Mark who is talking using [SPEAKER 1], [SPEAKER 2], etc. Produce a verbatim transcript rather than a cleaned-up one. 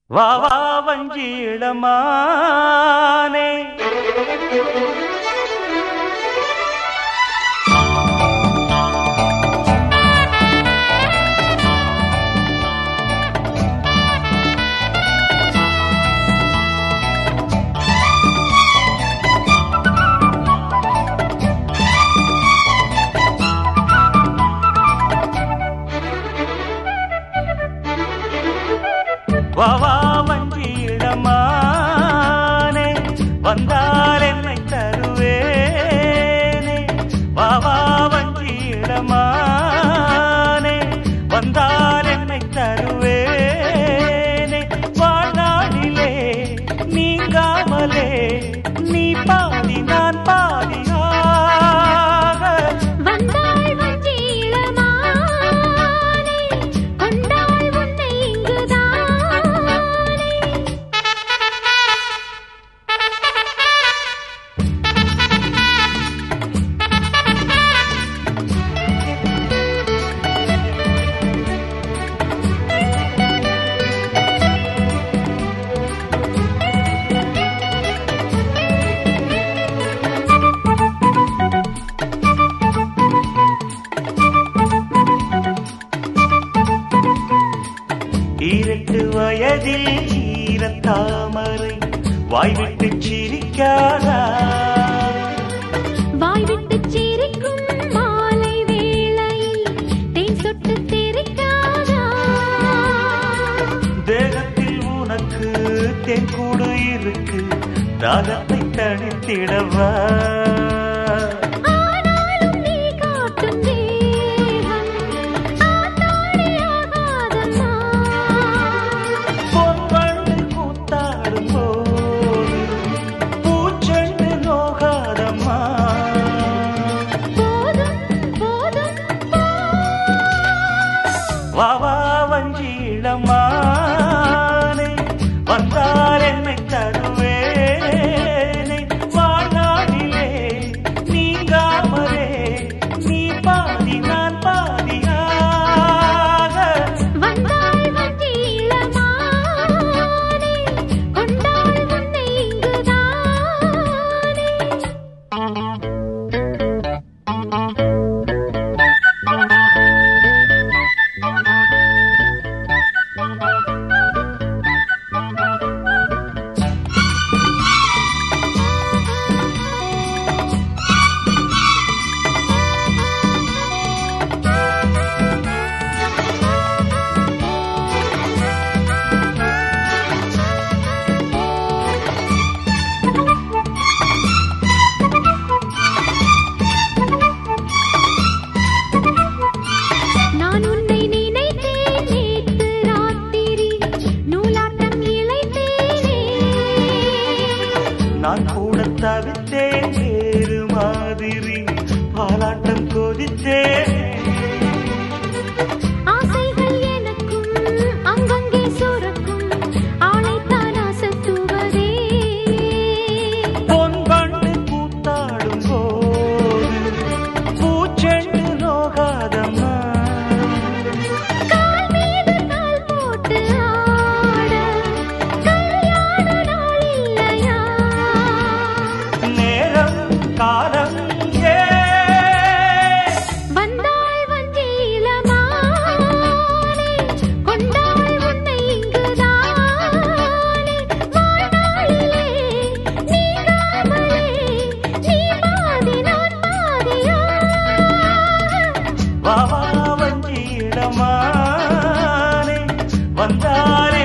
[SPEAKER 1] வா வா வஞ்சி இளமானே வா வா வஞ்சி இளமானே வந்தால் என்னை தருவேனே வா வா வஞ்சி இளமானே வந்தால் என்னை தருவேனே வாழ்நாளிலே நீங்காமலே நீ பாதி நான் பாதியாக இரண்டு வயதில் ஈரத்தாமரை வாய்விட்டு சிரிக்காதா
[SPEAKER 2] வாய்விட்டு சிரிக்கும் மாலை வேளையில் தேன் சொட்டு தெரிக்காதா
[SPEAKER 1] தேகத்தில் உனக்கு தென்கூடு இருக்கு தாகத்தை தணித்திடவா வா வா வஞ்சி இளமானே வந்தால் என்னை தருவேனே வாழ்நாளிலே நீங்காமலே நீ பாதி நான் பாதியாக
[SPEAKER 2] வந்தால் வஞ்சி இளமானே கொண்டாள் உன்னை இங்குதானே
[SPEAKER 1] நான் கூட தவித்தேன் வேறு மாதிரி பாலாட்டம் கொதித்தேன்
[SPEAKER 2] ஆசைகள் எனக்கும் அங்கங்கே சுரக்கும் ஆளைத்தான் அசத்துவதே
[SPEAKER 1] பொன் வண்டு கூத்தாடும் போது பூச்செண்டு நோகாதம்மா
[SPEAKER 2] கால் மீது கால் போட்டு ஆட கல்யாண நாள் இல்லையா
[SPEAKER 1] காலம் ஏ
[SPEAKER 2] வந்தாள் வஞ்சி இளமானே கொண்டாள் உன்னை இங்குதானே வாழ்நாளிலே நீங்காமலே நீ பாதி நான் பாதியாக
[SPEAKER 1] வா வா வஞ்சி இளமானே வந்தால்